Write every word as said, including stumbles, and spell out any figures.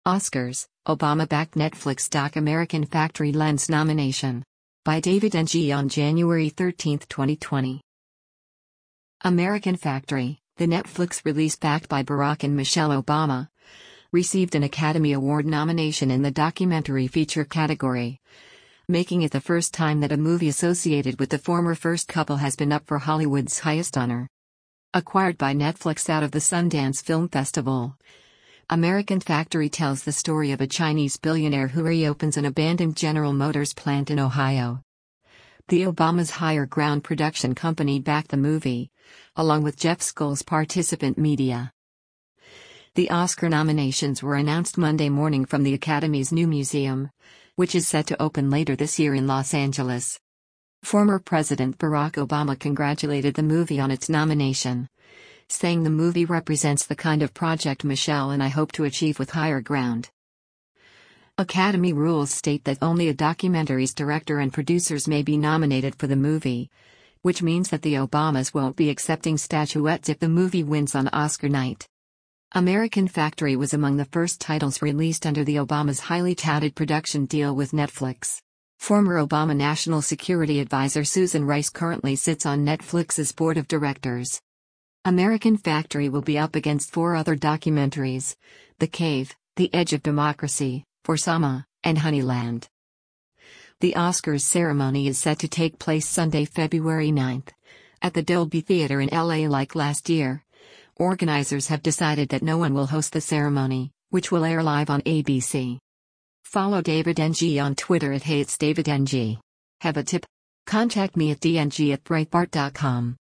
Oscars, Obama-backed Netflix doc American Factory lends nomination. By David Ng on January thirteenth, twenty twenty. American Factory, the Netflix release backed by Barack and Michelle Obama, received an Academy Award nomination in the documentary feature category, making it the first time that a movie associated with the former first couple has been up for Hollywood's highest honor. Acquired by Netflix out of the Sundance Film Festival, American Factory tells the story of a Chinese billionaire who reopens an abandoned General Motors plant in Ohio. The Obama's Higher Ground production company backed the movie, along with Jeff Skull's participant media. The Oscar nominations were announced Monday morning from the Academy's new museum, which is set to open later this year in Los Angeles. Former President Barack Obama congratulated the movie on its nomination, saying the movie represents the kind of project Michelle and I hope to achieve with Higher Ground. Academy rules state that only a documentary's director and producers may be nominated for the movie, which means that the Obamas won't be accepting statuettes if the movie wins on Oscar night. American Factory was among the first titles released under the Obama's highly touted production deal with Netflix. Former Obama National Security Advisor Susan Rice currently sits on Netflix's board of directors. American Factory will be up against four other documentaries: The Cave, The Edge of Democracy, For Sama, and Honeyland. The Oscars ceremony is set to take place Sunday, February ninth, at the Dolby Theater in L A. Like last year, organizers have decided that no one will host the ceremony, which will air live on A B C. Follow David Ng on Twitter at Hey It's David Ng. Have a tip? Contact me at d n g at breitbart dot com.